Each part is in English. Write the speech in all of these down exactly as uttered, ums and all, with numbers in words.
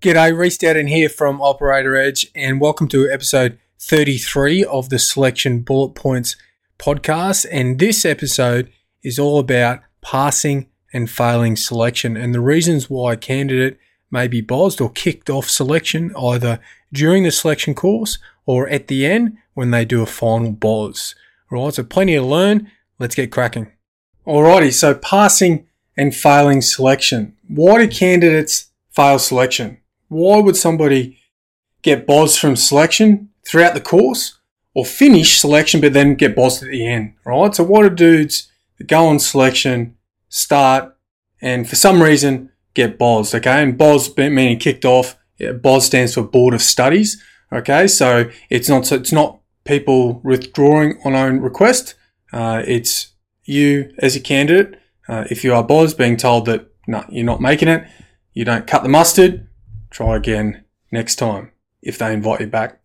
G'day, Reece Dowden here from Operator Edge, and welcome to episode thirty-three of the Selection Bullet Points podcast. And this episode is all about passing and failing selection and the reasons why a candidate may be buzzed or kicked off selection either during the selection course or at the end when they do a final buzz. Alright, so plenty to learn. Let's get cracking. Alrighty, so passing and failing selection. Why do candidates fail selection? Why would somebody get buzzed from selection throughout the course or finish selection but then get buzzed at the end, right? So what do dudes that go on selection, start, and for some reason get buzzed, okay? And buzz meaning kicked off. Yeah, buzz stands for Board of Studies, okay? So it's not so it's not people withdrawing on own request. Uh, it's you as a candidate, uh, if you are buzzed, being told that no, you're not making it, you don't cut the mustard. Try again next time if they invite you back.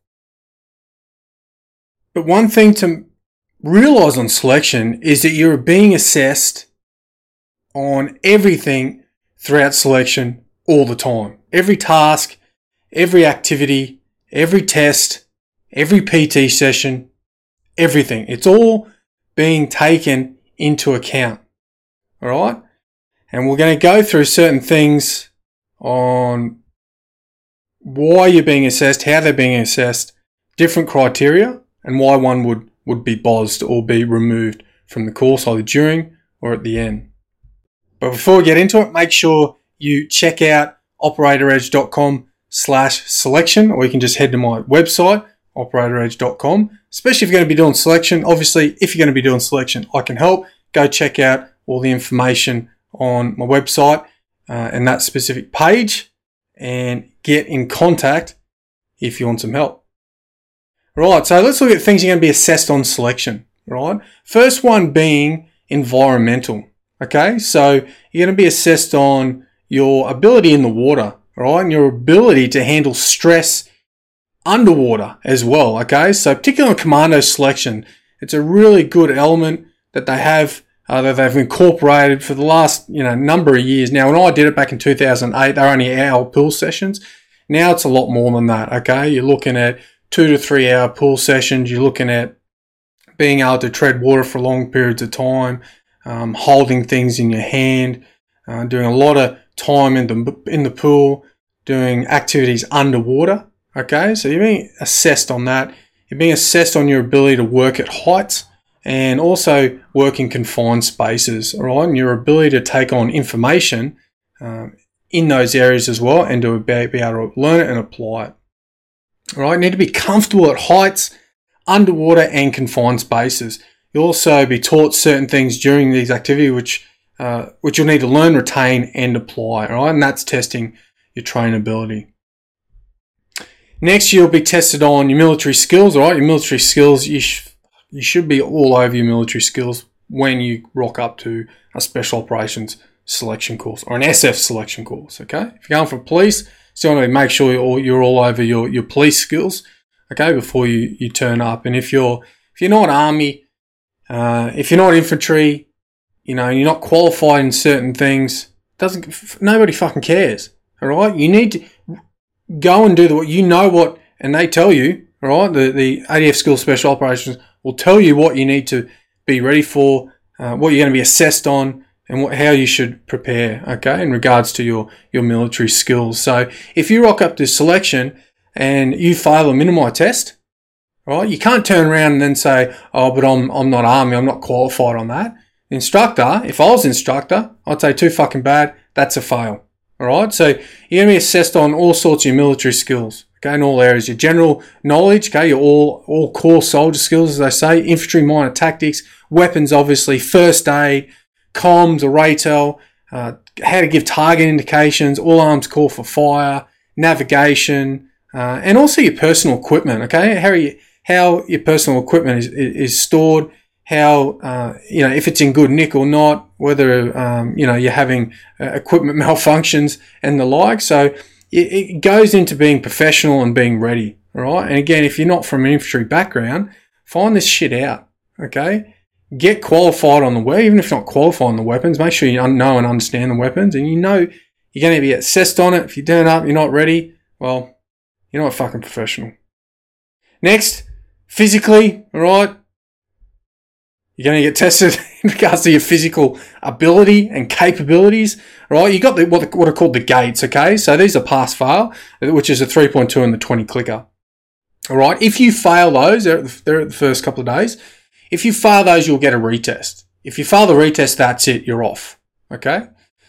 But one thing to realise on selection is that you're being assessed on everything throughout selection all the time. Every task, every activity, every test, every P T session, everything. It's all being taken into account. Alright? And we're going to go through certain things on why you're being assessed, how they're being assessed, different criteria, and why one would, would be buzzed or be removed from the course either during or at the end. But before we get into it, make sure you check out operatoredge.com slash selection, or you can just head to my website, operatoredge dot com, especially if you're going to be doing selection. Obviously, if you're going to be doing selection, I can help. Go check out all the information on my website uh, and that specific page, and get in contact if you want some help. Right, so let's look at things you're going to be assessed on selection, right? First one being environmental, okay? So you're going to be assessed on your ability in the water, right? And your ability to handle stress underwater as well, okay? So particularly on commando selection, it's a really good element that they have Uh, that they've incorporated for the last, you know, number of years. Now, when I did it back in two thousand eight, they were only hour pool sessions. Now it's a lot more than that, okay? You're looking at two to three hour pool sessions. You're looking at being able to tread water for long periods of time, um, holding things in your hand, uh, doing a lot of time in the, in the pool, doing activities underwater, okay? So you're being assessed on that. You're being assessed on your ability to work at heights, and also work in confined spaces, all right? And your ability to take on information um, in those areas as well, and to be, be able to learn it and apply it. All right, you need to be comfortable at heights, underwater, and confined spaces. You'll also be taught certain things during these activities which uh, which you'll need to learn, retain, and apply, all right? And that's testing your trainability. Next, you'll be tested on your military skills, all right? Your military skills, you sh- You should be all over your military skills when you rock up to a special operations selection course or an S F selection course, okay? If you're going for police, still want to make sure you're all, you're all over your, your police skills, okay, before you, you turn up. And if you're if you're not army, uh, if you're not infantry, you know, you're not qualified in certain things, doesn't nobody fucking cares, all right? You need to go and do the what you know what, and they tell you, all right? The the A D F Skills Special Operations will tell you what you need to be ready for, uh, what you're going to be assessed on, and what, how you should prepare, okay, in regards to your, your military skills. So if you rock up to selection and you fail a minimi test, right, you can't turn around and then say, oh, but I'm I'm not army, I'm not qualified on that. Instructor, if I was instructor, I'd say too fucking bad, that's a fail, all right? So you're going to be assessed on all sorts of your military skills. Okay, in all areas, your general knowledge, okay, your all, all core soldier skills, as they say, infantry, minor tactics, weapons, obviously, first aid, comms, or ratel, uh, how to give target indications, all arms call for fire, navigation, uh, and also your personal equipment, okay, how you, how your personal equipment is, is stored, how, uh, you know, if it's in good nick or not, whether, um, you know, you're having uh, equipment malfunctions and the like. So it goes into being professional and being ready, all right? And again, if you're not from an infantry background, find this shit out, okay? Get qualified on the weapons, even if you're not qualified on the weapons, make sure you know and understand the weapons, and you know You're going to be assessed on it. If you turn up, you're not ready, well, you're not a fucking professional. Next, physically, all right, you're going to get tested in regards to your physical ability and capabilities, all right? You got the, what, what are called the gates, okay? So these are pass fail, which is a three point two and the twenty clicker, all right? If you fail those, they're at the, they're at the first couple of days. If you fail those, you'll get a retest. If you fail the retest, that's it, you're off, okay?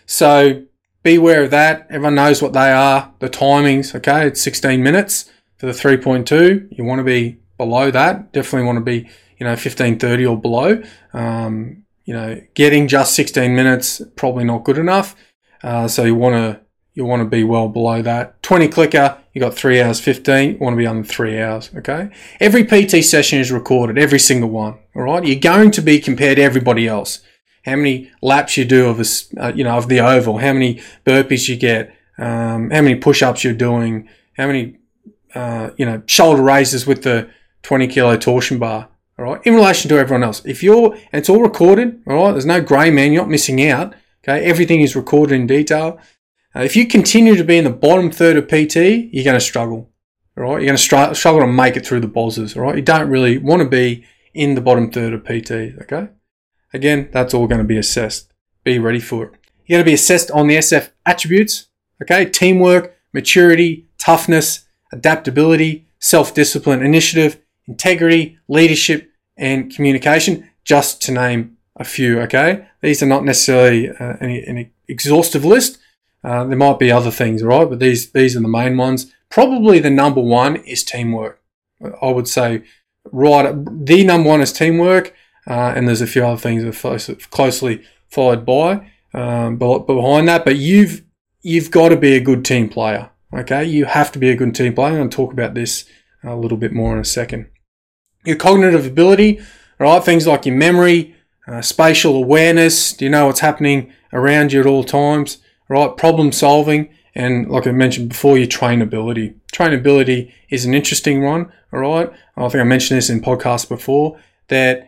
So be aware of that. Everyone knows what they are, the timings, okay? It's sixteen minutes for the three point two. You want to be below that. Definitely want to be, you know, fifteen thirty or below. Um, you know, getting just sixteen minutes, probably not good enough. Uh, so you want to you want to be well below that. twenty clicker, you got three hours fifteen. You want to be under three hours, okay? Every P T session is recorded, every single one, all right? You're going to be compared to everybody else. How many laps you do of a, uh, you know, of the oval, how many burpees you get, um, how many push-ups you're doing, how many, uh, you know, shoulder raises with the twenty kilo torsion bar, all right, in relation to everyone else. If you're, and it's all recorded, all right, there's no grey man, you're not missing out, okay? Everything is recorded in detail. Uh, if you continue to be in the bottom third of P T, you're going to struggle, all right? You're going to str- struggle to make it through the bosses, all right? You don't really want to be in the bottom third of P T, okay? Again, that's all going to be assessed. Be ready for it. You're going to be assessed on the S F attributes, okay? Teamwork, maturity, toughness, adaptability, self-discipline, initiative, integrity, leadership, and communication, just to name a few, okay? These are not necessarily uh, any, any exhaustive list. Uh, there might be other things, all right? But these, these are the main ones. Probably the number one is teamwork. I would say right, the number one is teamwork. Uh, and there's a few other things that are closely followed by, um, but behind that. But you've you've got to be a good team player. Okay, you have to be a good team player. I'm going to talk about this a little bit more in a second. Your cognitive ability, all right, things like your memory, uh, spatial awareness. Do you know what's happening around you at all times? All right, problem solving, and like I mentioned before, your trainability. Trainability is an interesting one. All right, I think I mentioned this in podcasts before that.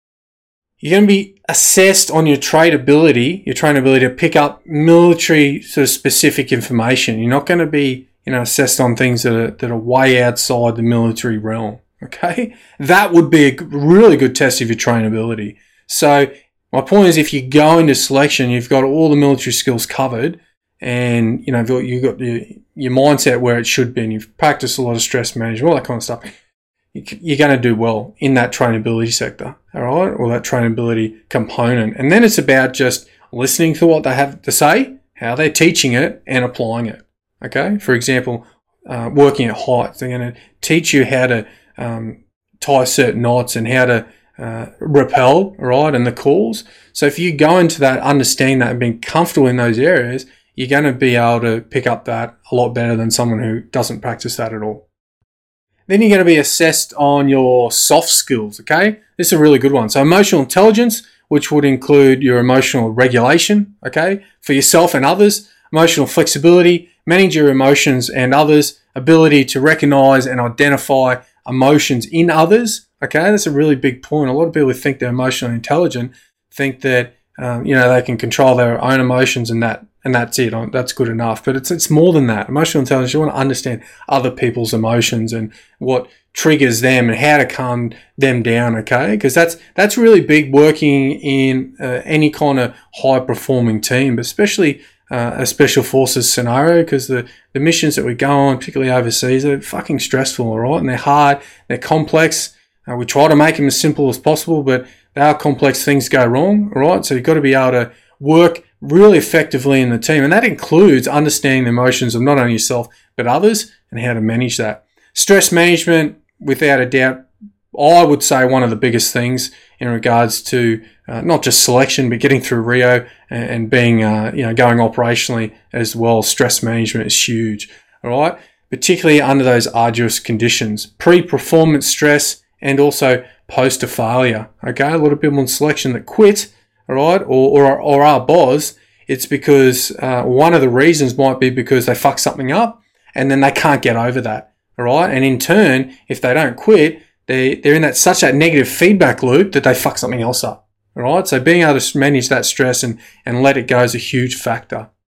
You're going to be assessed on your trainability, your trainability to pick up military sort of specific information. You're not going to be, you know, assessed on things that are, that are way outside the military realm. Okay. That would be a really good test of your trainability. So my point is, if you go into selection, you've got all the military skills covered and, you know, you've got your, your mindset where it should be and you've practiced a lot of stress management, all that kind of stuff. You're going to do well in that trainability sector, all right, or that trainability component. And then it's about just listening to what they have to say, how they're teaching it, and applying it, okay? For example, uh, working at heights, they're going to teach you how to um, tie certain knots and how to uh, rappel, right, and the calls. So if you go into that, understanding that and being comfortable in those areas, you're going to be able to pick up that a lot better than someone who doesn't practice that at all. Then you're going to be assessed on your soft skills, okay? This is a really good one. So emotional intelligence, which would include your emotional regulation, okay, for yourself and others, emotional flexibility, manage your emotions and others, ability to recognize and identify emotions in others, okay? That's a really big point. A lot of people who think they're emotionally intelligent think that, um, you know, they can control their own emotions and that And that's it. That's good enough. But it's it's more than that. Emotional intelligence, you want to understand other people's emotions and what triggers them and how to calm them down, okay? Because that's that's really big working in uh, any kind of high-performing team, but especially uh, a special forces scenario, because the, the missions that we go on, particularly overseas, are fucking stressful, all right? And they're hard, they're complex. Uh, we try to make them as simple as possible, but they are complex. Things go wrong, all right? So you've got to be able to work really effectively in the team. And that includes understanding the emotions of not only yourself, but others and how to manage that. Stress management, without a doubt, I would say one of the biggest things in regards to uh, not just selection, but getting through Rio and, and being, uh, you know, going operationally as well. Stress management is huge. All right. Particularly under those arduous conditions, pre-performance stress and also post a failure. Okay. A lot of people in selection that quit, all right, or, or, or are B O S, it's because uh, one of the reasons might be because they fuck something up and then they can't get over that, all right? And in turn, if they don't quit, they, they're in that such that negative feedback loop that they fuck something else up, all right? So being able to manage that stress and, and let it go is a huge factor.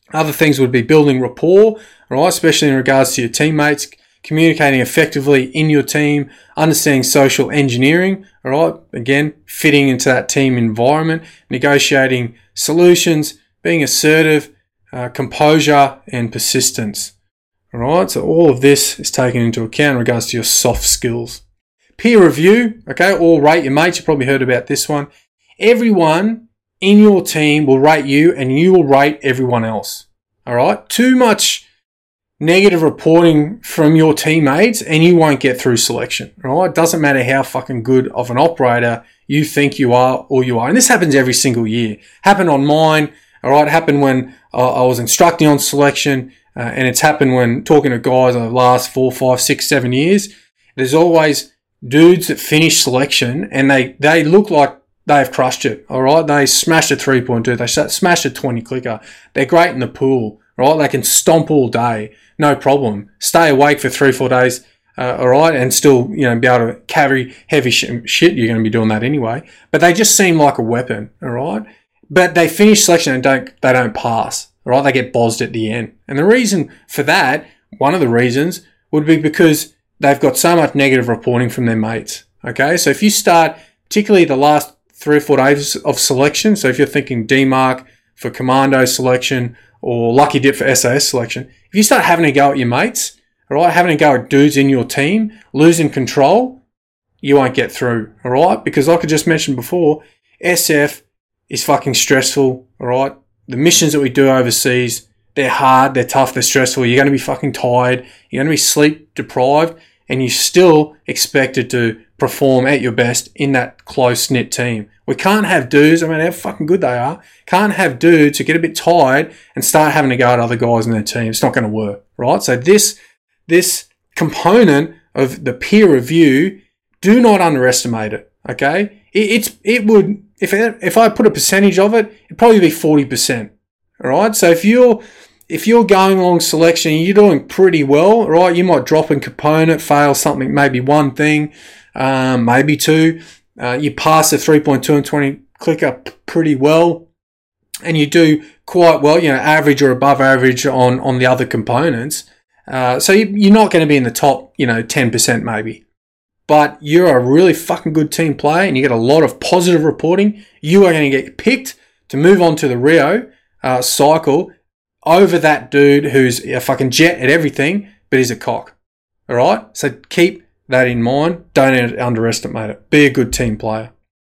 Other things would be building rapport, right? Especially in regards to your teammates, communicating effectively in your team, understanding social engineering, all right? Again, fitting into that team environment, negotiating solutions, being assertive, uh, composure, and persistence. All right, so all of this is taken into account in regards to your soft skills. Peer review, okay, or rate your mates. You've probably heard about this one. Everyone in your team will rate you and you will rate everyone else. All right, too much negative reporting from your teammates and you won't get through selection. All right, it doesn't matter how fucking good of an operator you think you are or you are. And this happens every single year. Happened on mine, all right, happened when uh, I was instructing on selection. Uh, and it's happened when talking to guys over the last four, five, six, seven years. There's always dudes that finish selection and they, they look like they've crushed it, all right? They smashed a three point two. They smashed a twenty clicker. They're great in the pool, right? They can stomp all day, no problem. Stay awake for three, four days, uh, all right? And still, you know, be able to carry heavy sh- shit. You're going to be doing that anyway. But they just seem like a weapon, all right? But they finish selection and don't they don't pass. Right, they get bozzed at the end. And the reason for that, one of the reasons, would be because they've got so much negative reporting from their mates. Okay, so if you start, particularly the last three or four days of selection, so if you're thinking D MARC for commando selection or lucky dip for S A S selection, if you start having a go at your mates, right, having a go at dudes in your team, losing control, you won't get through, all right? Because like I just mentioned before, S F is fucking stressful, all right? The missions that we do overseas, they're hard, they're tough, they're stressful. You're going to be fucking tired. You're going to be sleep deprived, and you're still expected to perform at your best in that close-knit team. We can't have dudes, I mean, how fucking good they are, can't have dudes who get a bit tired and start having to go at other guys in their team. It's not going to work, right? So this, this component of the peer review, do not underestimate it, okay? It, it's, it would... If it, if I put a percentage of it, it'd probably be forty percent. All right. So if you're if you're going along selection, and you're doing pretty well. Right. You might drop a component, fail something, maybe one thing, um, maybe two. Uh, you pass the three point two and twenty clicker pretty well, and you do quite well. You know, average or above average on on the other components. Uh, so you, you're not going to be in the top, you know, ten percent maybe. But you're a really fucking good team player and you get a lot of positive reporting, you are going to get picked to move on to the Rio uh, cycle over that dude who's a fucking jet at everything, but he's a cock. All right? So keep that in mind. Don't underestimate it. Be a good team player.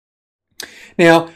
Now,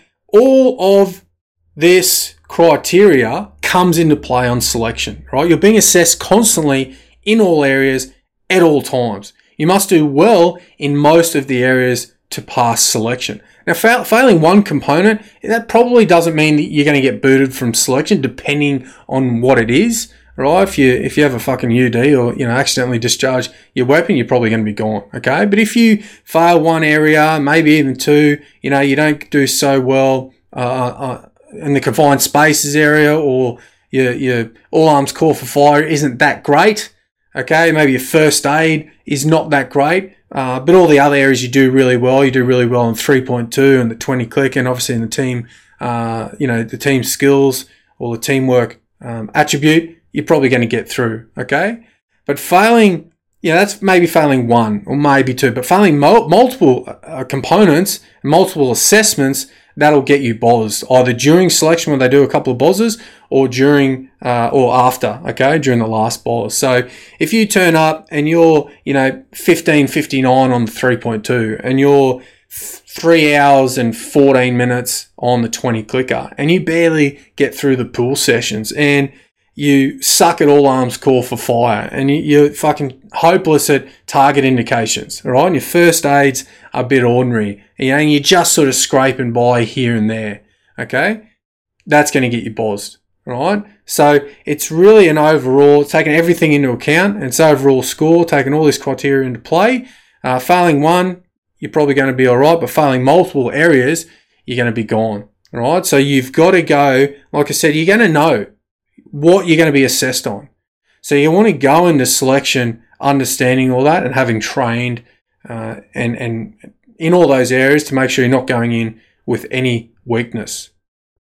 all of this criteria comes into play on selection, right? You're being assessed constantly in all areas at all times. You must do well in most of the areas to pass selection. Now, fa- failing one component, that probably doesn't mean that you're going to get booted from selection, depending on what it is, right? If you if you have a fucking U D or, you know, accidentally discharge your weapon, you're probably going to be gone, okay? But if you fail one area, maybe even two, you know, you don't do so well uh, uh, in the confined spaces area, or your your all arms call for fire isn't that great. Okay, maybe your first aid is not that great, uh, but all the other areas you do really well. You do really well in three point two and the twenty click, and obviously in the team, uh, you know, the team skills or the teamwork um, attribute, you're probably going to get through. Okay, but failing, you know, that's maybe failing one or maybe two, but failing mo- multiple uh, components, multiple assessments, that'll get you bozzed, either during selection when they do a couple of bozzes, or during uh, or after, okay, during the last bozz. So if you turn up and you're, you know, fifteen fifty-nine on the three point two and you're three hours and fourteen minutes on the twenty clicker and you barely get through the pool sessions and you suck at all arms call for fire and you're fucking hopeless at target indications, all right? And your first aid's a bit ordinary, you know, and you're just sort of scraping by here and there, okay? That's going to get you bozzed, all right? So it's really an overall, taking everything into account, and it's overall score, taking all this criteria into play. Uh, failing one, you're probably going to be all right, but failing multiple areas, you're going to be gone, all right? So you've got to go, like I said, you're going to know what you're going to be assessed on. So you want to go into selection understanding all that and having trained uh, and, and in all those areas to make sure you're not going in with any weakness.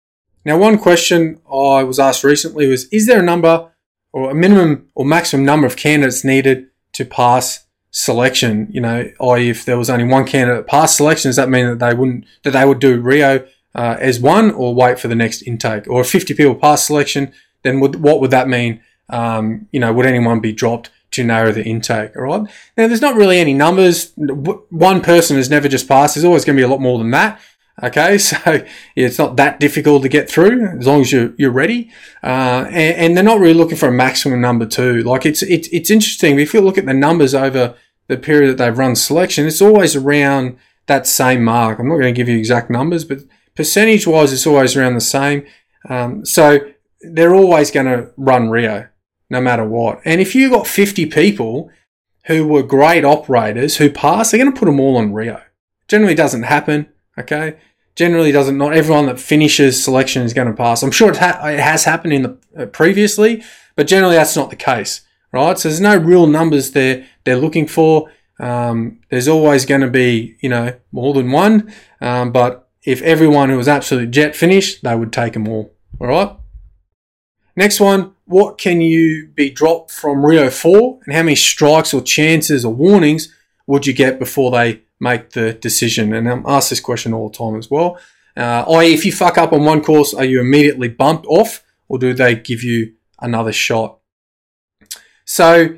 Now, one question I was asked recently was, is there a number or a minimum or maximum number of candidates needed to pass selection? You know, that is, if there was only one candidate that passed selection, does that mean that they wouldn't, that they would do Rio uh, as one, or wait for the next intake? Or if fifty people pass selection, then would, what would that mean? Um, you know, would anyone be dropped to narrow the intake? All right. Now, there's not really any numbers. One person has never just passed. There's always going to be a lot more than that. Okay, so yeah, it's not that difficult to get through as long as you're you're ready. Uh, and, and they're not really looking for a maximum number too. Like it's it's it's interesting. If you look at the numbers over the period that they've run selection, it's always around that same mark. I'm not going to give you exact numbers, but percentage wise, it's always around the same. Um, so they're always going to run Rio, no matter what. And if you got fifty people who were great operators who passed, they're going to put them all on Rio. Generally doesn't happen. Okay. Generally doesn't, not everyone that finishes selection is going to pass. I'm sure it, ha- it has happened in the uh, previously, but generally that's not the case, right? So there's no real numbers there they're looking for. Um, there's always going to be, you know, more than one. Um, but if everyone who was absolute jet finished, they would take them all. All right. Next one, what can you be dropped from Rio for, and how many strikes or chances or warnings would you get before they make the decision? And I'm asked this question all the time as well. Uh, that is, if you fuck up on one course, are you immediately bumped off, or do they give you another shot? So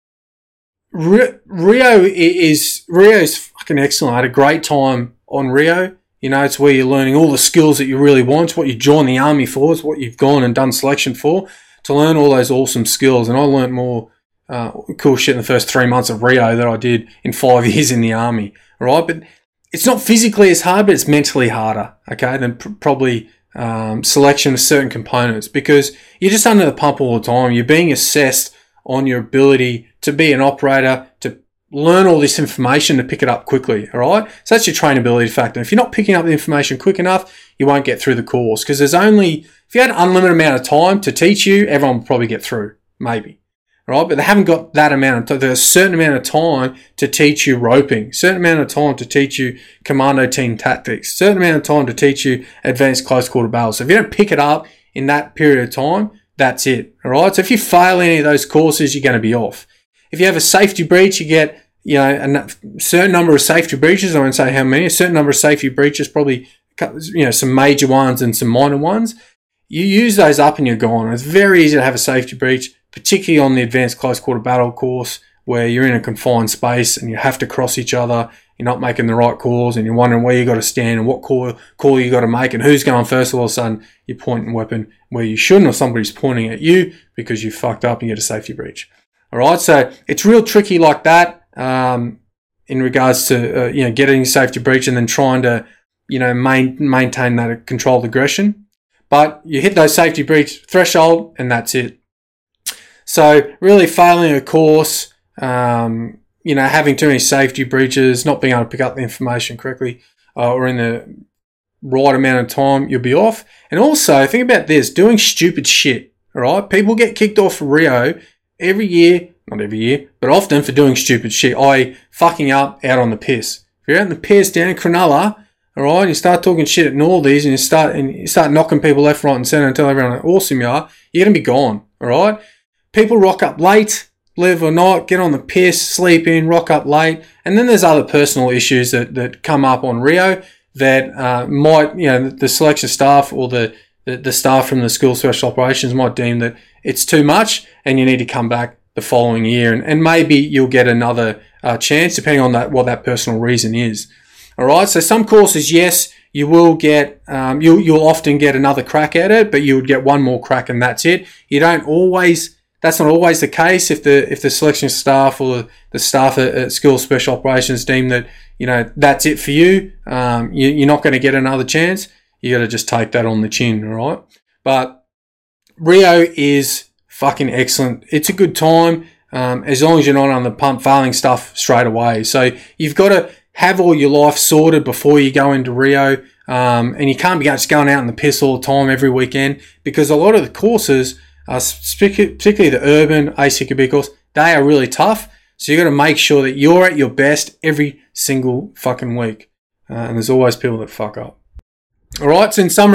Rio is Rio is fucking excellent. I had a great time on Rio. You know, it's where you're learning all the skills that you really want. It's what you join the army for. It's what you've gone and done selection for, to learn all those awesome skills. And I learned more uh, cool shit in the first three months of Rio than I did in five years in the army. Right, but it's not physically as hard, but it's mentally harder, okay, than pr- probably um, selection of certain components, because you're just under the pump all the time. You're being assessed on your ability to be an operator, to learn all this information, to pick it up quickly, all right? So that's your trainability factor. If you're not picking up the information quick enough, you won't get through the course, because there's only, if you had an unlimited amount of time to teach you, everyone would probably get through, maybe. Right, but they haven't got that amount of time. There's a certain amount of time to teach you roping, certain amount of time to teach you commando team tactics, certain amount of time to teach you advanced close quarter battle. So if you don't pick it up in that period of time, that's it. All right. So if you fail any of those courses, you're going to be off. If you have a safety breach, you get, you know, a certain number of safety breaches. I won't say how many. A certain number of safety breaches, probably, you know, some major ones and some minor ones. You use those up and you're gone. It's very easy to have a safety breach, particularly on the advanced close quarter battle course, where you're in a confined space and you have to cross each other. You're not making the right calls and you're wondering where you got to stand and what call call you got to make and who's going first. All of a sudden, you're pointing a weapon where you shouldn't, or somebody's pointing at you because you fucked up and you get a safety breach. All right, so it's real tricky like that um, in regards to uh, you know, getting a safety breach and then trying to, you know, main, maintain that controlled aggression. But you hit those safety breach threshold and that's it. So really failing a course, um, you know, having too many safety breaches, not being able to pick up the information correctly uh, or in the right amount of time, you'll be off. And also, think about this, doing stupid shit, all right? People get kicked off Rio every year, not every year, but often for doing stupid shit, that is fucking up out on the piss. If you're out in the piss down in Cronulla, all right, you start talking shit at Nordies and you start and you start knocking people left, right and centre and tell everyone how awesome you are, you're going to be gone, all right? People rock up late, live or not, get on the piss, sleep in, rock up late. And then there's other personal issues that, that come up on Rio that uh, might, you know, the selection staff or the, the, the staff from the School of Special Operations might deem that it's too much and you need to come back the following year. And, and maybe you'll get another uh, chance depending on that what that personal reason is. All right, so some courses, yes, you will get, um, you'll, you'll often get another crack at it, but you would get one more crack and that's it. You don't always... That's not always the case. If the if the selection staff or the, the staff at, at School of Special Operations deem that, you know, that's it for you, um, you, you're not going to get another chance. You got to just take that on the chin, all right? But Rio is fucking excellent. It's a good time um, as long as you're not on the pump failing stuff straight away. So you've got to have all your life sorted before you go into Rio, um, and you can't be just going out in the piss all the time every weekend, because a lot of the courses, Uh, particularly the urban A C Q B course, they are really tough. So you got to make sure that you're at your best every single fucking week. Uh, and there's always people that fuck up. All right. So in summary,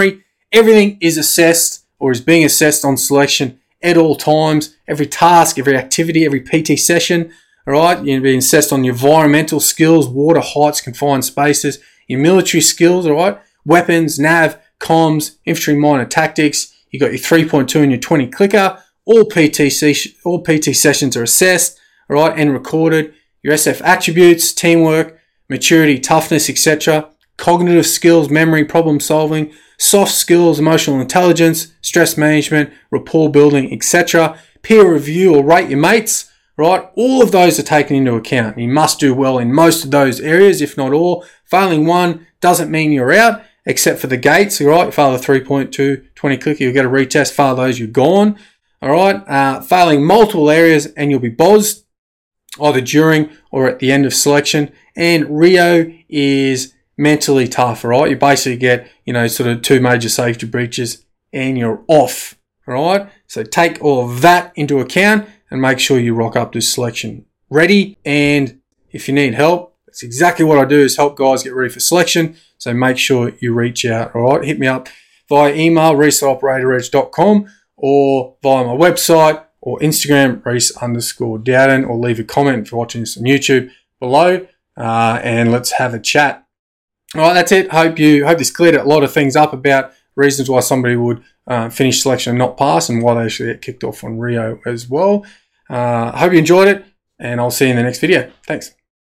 Everything is assessed or is being assessed on selection at all times. Every task, every activity, every P T session. All right, you're being assessed on your environmental skills, water, heights, confined spaces, your military skills. All right, weapons, nav, comms, infantry, minor tactics. You got your three point two and your twenty clicker. All P T ses- all P T sessions are assessed. All right, and recorded. Your S F attributes, teamwork, maturity, toughness, et cetera. Cognitive skills, memory, problem solving, soft skills, emotional intelligence, stress management, rapport building, et cetera. Peer review or rate your mates, right? All of those are taken into account. You must do well in most of those areas, if not all. Failing one doesn't mean you're out, except for the gates, all right? You fail the three point two, twenty clicker, you'll get a retest. Fail those, you're gone, all right? Uh, failing multiple areas and you'll be buzzed either during or at the end of selection. And Rio is mentally tough, all right? You basically get, you know, sort of two major safety breaches and you're off, all right? So take all of that into account and make sure you rock up to selection ready. And if you need help, that's exactly what I do, is help guys get ready for selection. So make sure you reach out, all right? Hit me up via email, reese at operator edge dot com, or via my website or Instagram, reese underscore Dowden, or leave a comment if you're watching this on YouTube below, uh, and let's have a chat. All right, that's it. Hope you hope this cleared a lot of things up about reasons why somebody would uh, finish selection and not pass, and why they actually get kicked off on Rio as well. I uh, hope you enjoyed it, and I'll see you in the next video. Thanks.